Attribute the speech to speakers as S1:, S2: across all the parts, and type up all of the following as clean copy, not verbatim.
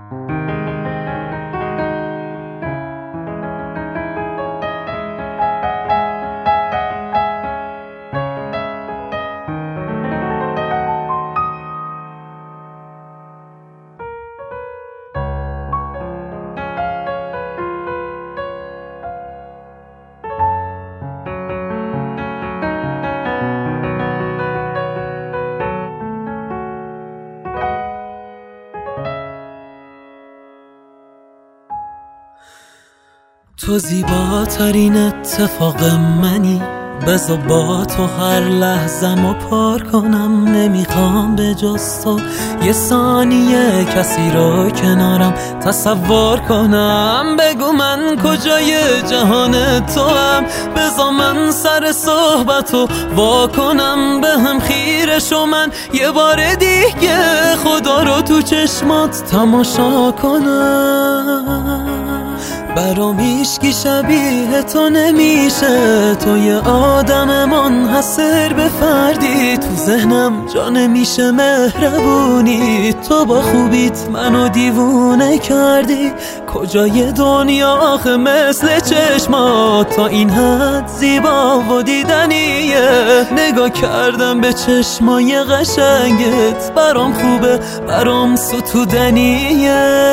S1: تو زیباترین اتفاق منی، بذار با تو هر لحظه‌مو پر کنم. نمیخوام به جز تو یه ثانیه کسی رو کنارم تصور کنم. بگو من کجای جهان تو هم، بذار من سر صحبتو وا کنم. به هم خیره شو من یه بار دیگه خدا رو تو چشمات تماشا کنم. برام هیچکی شبیه تو نمیشه، تو یه آدم منحصر به فردی. تو ذهنم جا نمیشه مهربونی، تو با خوبیت منو دیوونه کردی. کجای دنیا آخه مثل چشمات تا این حد زیبا و دیدنیه. نگاه کردم به چشمای قشنگت، برام خوبه برام ستودنیه.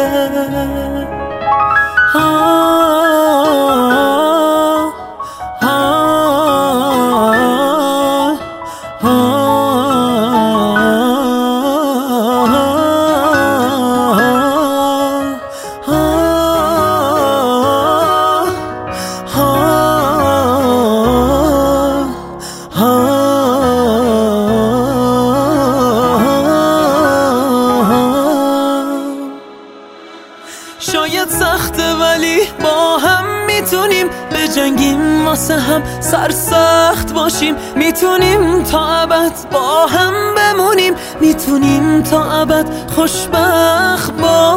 S1: شاید سخته ولی با هم میتونیم بجنگیم، واسه هم سرسخت باشیم. میتونیم تا ابد با هم بمونیم، میتونیم تا ابد خوشبخت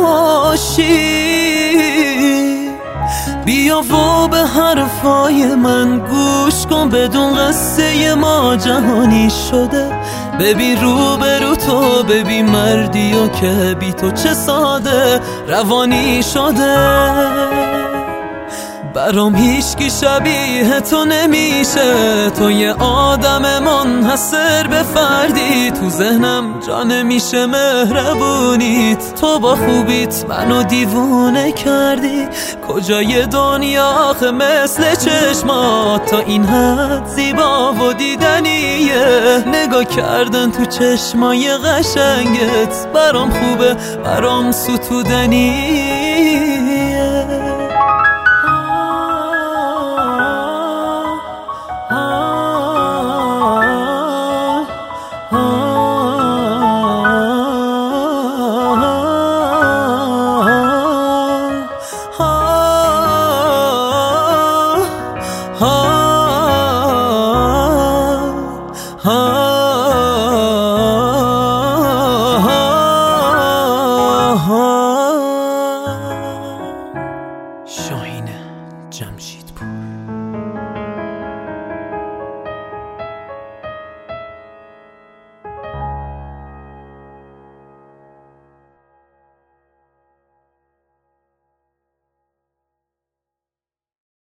S1: باشیم. بیا و به حرفای من گوش کن، بدون قصه ما جهانی شده. ببین رو برو تو، ببین مردی و که بی تو چه ساده روانی شده. برام هیچکی شبیه تو نمیشه، تو یه آدم منحصر به فردی. تو ذهنم جا نمیشه مهربونیت، تو با خوبیت منو دیوونه کردی. کجای دنیا آخه مثل چشمات تا این حد زیبا و دیدنیه. نگاه کردن تو چشمای قشنگت، برام خوبه برام ستودنیه. ها